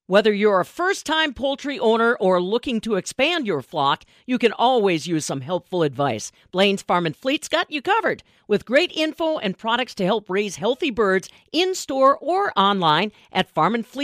Whether you're a first-time poultry owner or looking to expand your flock, you can always use some helpful advice. Blaine's Farm and Fleet's got you covered with great info and products to help raise healthy birds in-store or online at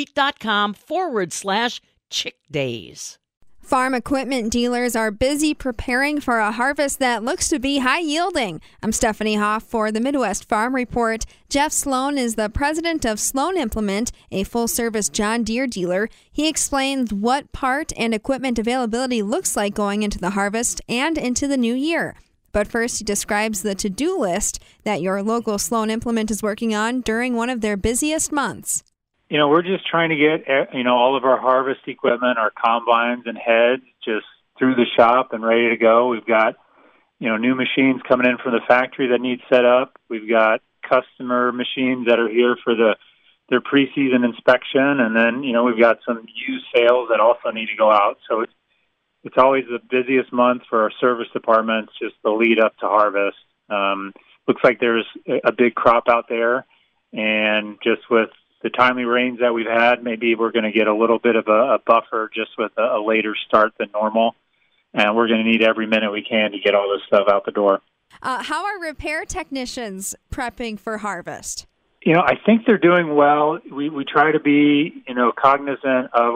farmandfleet.com/chick days. Farm equipment dealers are busy preparing for a harvest that looks to be high-yielding. I'm Stephanie Hoff for the Midwest Farm Report. Jeff Sloan is the president of Sloan Implement, a full-service John Deere dealer. He explains what part and equipment availability looks like going into the harvest and into the new year. But first, he describes the to-do list that your local Sloan Implement is working on during one of their busiest months. We're just trying to get, all of our harvest equipment, our combines and heads just through the shop and ready to go. We've got, new machines coming in from the factory that need set up. We've got customer machines that are here for their preseason inspection. And then, we've got some used sales that also need to go out. So it's always the busiest month for our service departments, just the lead up to harvest. Looks like there's a big crop out there. And just with the timely rains that we've had, maybe we're going to get a little bit of a buffer just with a later start than normal. And we're going to need every minute we can to get all this stuff out the door. How are repair technicians prepping for harvest? I think they're doing well. We try to be, cognizant of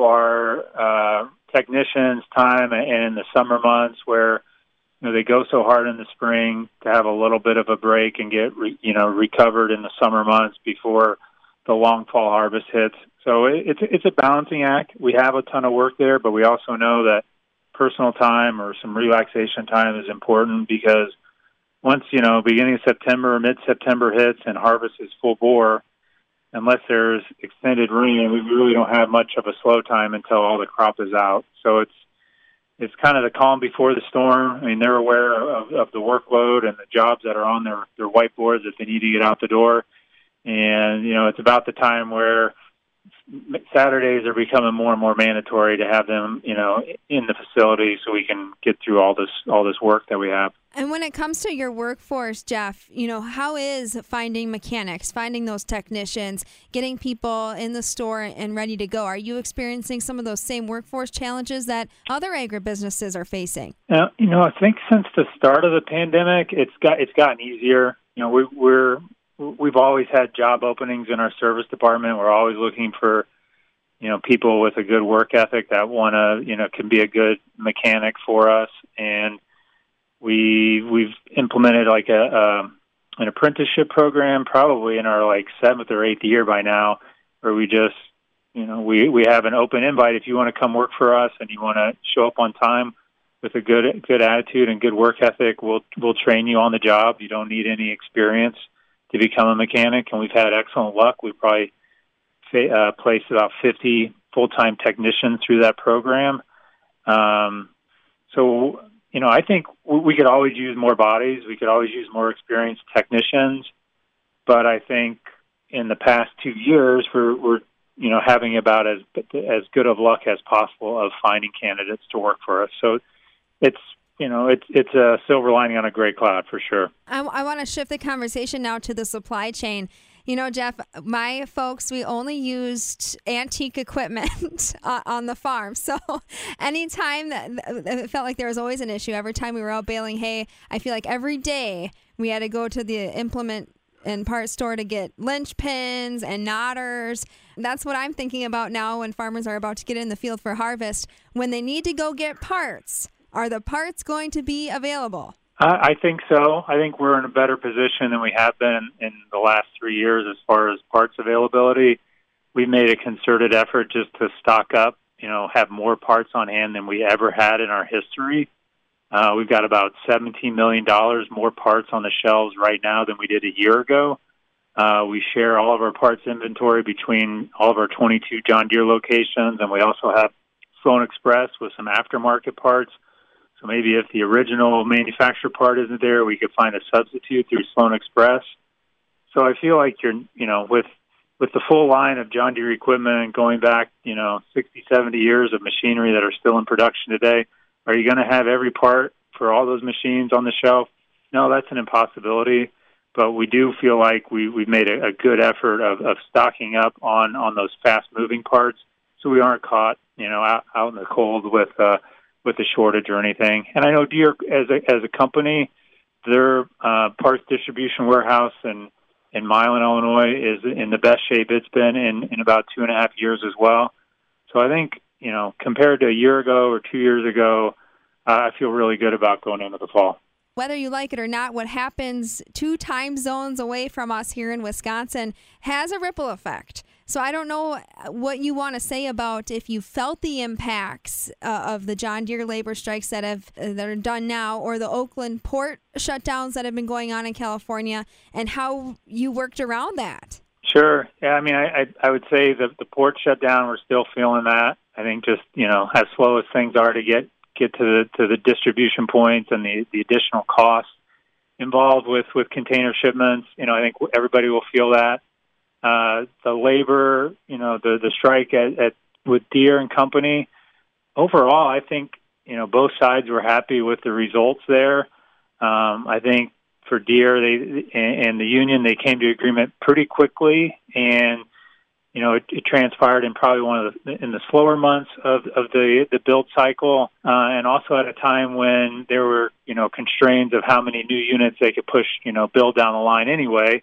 our technicians' time and in the summer months where, they go so hard in the spring to have a little bit of a break and get, recovered in the summer months before the long fall harvest hits. So it's a balancing act. We have a ton of work there, but we also know that personal time or some relaxation time is important because once, beginning of September or mid-September hits and harvest is full bore, unless there's extended rain, we really don't have much of a slow time until all the crop is out. So it's kind of the calm before the storm. I mean, they're aware of the workload and the jobs that are on their whiteboards that they need to get out the door. And, it's about the time where Saturdays are becoming more and more mandatory to have them, in the facility so we can get through all this work that we have. And when it comes to your workforce, Jeff, how is finding mechanics, finding those technicians, getting people in the store and ready to go? Are you experiencing some of those same workforce challenges that other agribusinesses are facing? I think since the start of the pandemic, it's gotten easier. We've always had job openings in our service department. We're always looking for, people with a good work ethic that want to, can be a good mechanic for us. And we've implemented like an apprenticeship program probably in our 7th or 8th year by now, where we just, we have an open invite. If you want to come work for us and you want to show up on time with a good attitude and good work ethic, we'll train you on the job. You don't need any experience to become a mechanic, and we've had excellent luck. We probably placed about 50 full-time technicians through that program. So, I think we could always use more bodies. We could always use more experienced technicians. But I think in the past 2 years, we're having about as good of luck as possible of finding candidates to work for us. So it's a silver lining on a gray cloud for sure. I want to shift the conversation now to the supply chain. Jeff, my folks, we only used antique equipment on the farm. So anytime that it felt like there was always an issue, every time we were out baling hay, I feel like every day we had to go to the implement and parts store to get linch pins and knotters. That's what I'm thinking about now when farmers are about to get in the field for harvest. When they need to go get parts, are the parts going to be available? I think so. I think we're in a better position than we have been in the last 3 years as far as parts availability. We made a concerted effort just to stock up, have more parts on hand than we ever had in our history. We've got about $17 million more parts on the shelves right now than we did a year ago. We share all of our parts inventory between all of our 22 John Deere locations, and we also have Sloan Express with some aftermarket parts. So maybe if the original manufacturer part isn't there, we could find a substitute through Sloan Express. So I feel like you're, with the full line of John Deere equipment going back, 60, 70 years of machinery that are still in production today, are you going to have every part for all those machines on the shelf? No, that's an impossibility. But we do feel like we've made a good effort of stocking up on those fast-moving parts so we aren't caught, out in the cold with a shortage or anything. And I know Deere, as a company, their parts distribution warehouse in Milan, Illinois, is in the best shape it's been in about 2.5 years as well. So I think, compared to a year ago or 2 years ago, I feel really good about going into the fall. Whether you like it or not, what happens 2 time zones away from us here in Wisconsin has a ripple effect. So I don't know what you want to say about if you felt the impacts of the John Deere labor strikes that are done now, or the Oakland port shutdowns that have been going on in California, and how you worked around that. Sure. Yeah, I mean, I would say that the port shutdown, we're still feeling that. I think just, as slow as things are to get to the distribution points and the additional costs involved with container shipments, I think everybody will feel that. The labor, the strike with Deere and company, overall, I think, both sides were happy with the results there. I think for Deere and the union, they came to agreement pretty quickly, and it transpired in probably in the slower months of the build cycle, and also at a time when there were constraints of how many new units they could push build down the line anyway.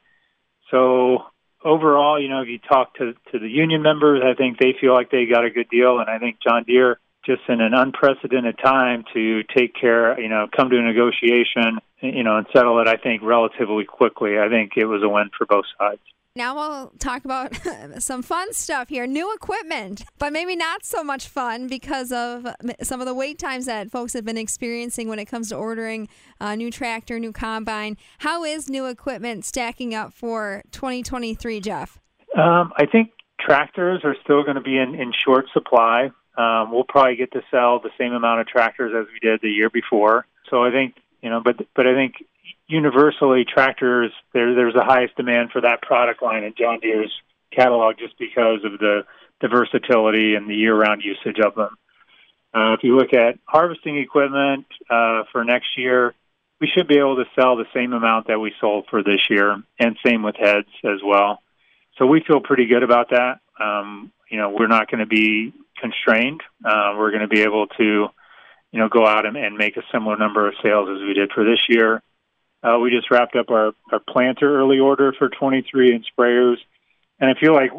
So overall, if you talk to the union members, I think they feel like they got a good deal, and I think John Deere, just in an unprecedented time to take care, come to a negotiation, and settle it, I think, relatively quickly. I think it was a win for both sides. Now we'll talk about some fun stuff here. New equipment, but maybe not so much fun because of some of the wait times that folks have been experiencing when it comes to ordering a new tractor, new combine. How is new equipment stacking up for 2023, Jeff? I think tractors are still going to be in short supply. We'll probably get to sell the same amount of tractors as we did the year before. So I think, but I think universally, tractors, there's the highest demand for that product line in John Deere's catalog just because of the versatility and the year-round usage of them. If you look at harvesting equipment for next year, we should be able to sell the same amount that we sold for this year, and same with heads as well. So we feel pretty good about that. We're not going to be constrained. We're going to be able to, go out and make a similar number of sales as we did for this year. We just wrapped up our planter early order for 23 and sprayers. And I feel like,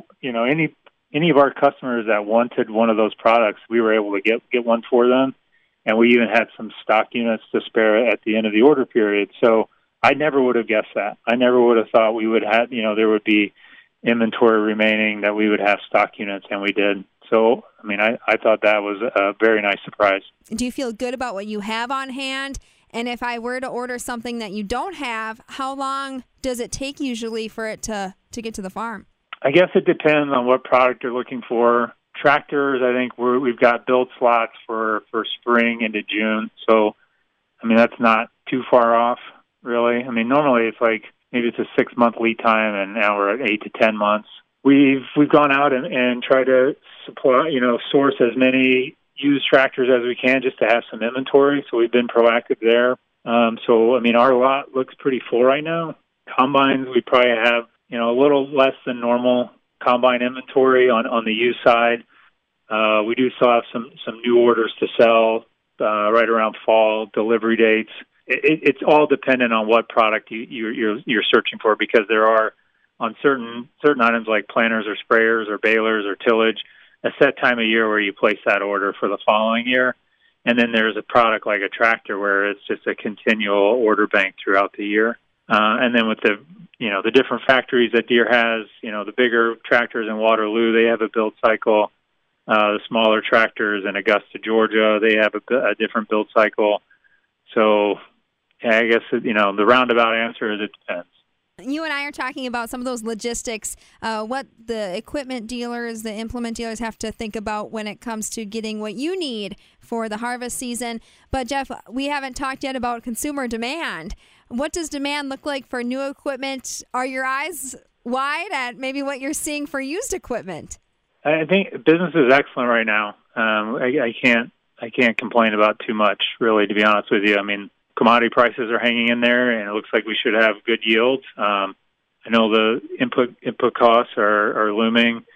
any of our customers that wanted one of those products, we were able to get one for them. And we even had some stock units to spare at the end of the order period. So I never would have guessed that. I never would have thought we would have, there would be inventory remaining, that we would have stock units, and we did. So, I thought that was a very nice surprise. Do you feel good about what you have on hand? And if I were to order something that you don't have, how long does it take usually for it to get to the farm? I guess it depends on what product you're looking for. Tractors, I think we've got build slots for spring into June. So, that's not too far off, really. Normally it's like maybe it's a 6-month lead time, and now we're at 8 to 10 months. We've gone out and tried to supply, source as many used tractors as we can just to have some inventory. So we've been proactive there. Our lot looks pretty full right now. Combines, we probably have, a little less than normal combine inventory on the used side. We do still have some new orders to sell right around fall delivery dates. It's all dependent on what product you're searching for, because there are, on certain items like planters or sprayers or balers or tillage, a set time of year where you place that order for the following year. And then there's a product like a tractor where it's just a continual order bank throughout the year. And then with the different factories that Deere has, the bigger tractors in Waterloo, they have a build cycle. The smaller tractors in Augusta, Georgia, they have a different build cycle. So I guess, the roundabout answer is it depends. You and I are talking about some of those logistics, what the equipment dealers, the implement dealers have to think about when it comes to getting what you need for the harvest season. But, Jeff, we haven't talked yet about consumer demand. What does demand look like for new equipment? Are your eyes wide at maybe what you're seeing for used equipment? I think business is excellent right now. I can't complain about too much, really, to be honest with you. Commodity prices are hanging in there, and it looks like we should have good yields. I know the input costs are looming,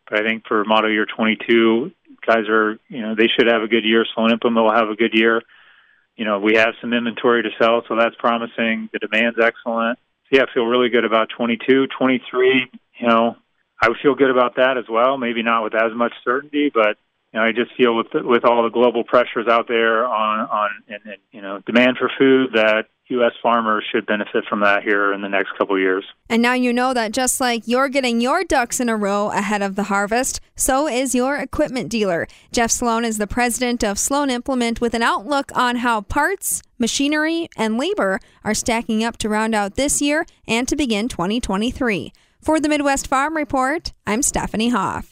But I think for model year 22, guys are, they should have a good year. Sloan Implement will have a good year. We have some inventory to sell, so that's promising. The demand's excellent. So, yeah, I feel really good about 22. 23, I would feel good about that as well. Maybe not with as much certainty, but I just feel with all the global pressures out there on demand for food, that U.S. farmers should benefit from that here in the next couple of years. And now you know that just like you're getting your ducks in a row ahead of the harvest, so is your equipment dealer. Jeff Sloan is the president of Sloan Implement, with an outlook on how parts, machinery, and labor are stacking up to round out this year and to begin 2023. For the Midwest Farm Report, I'm Stephanie Hoff.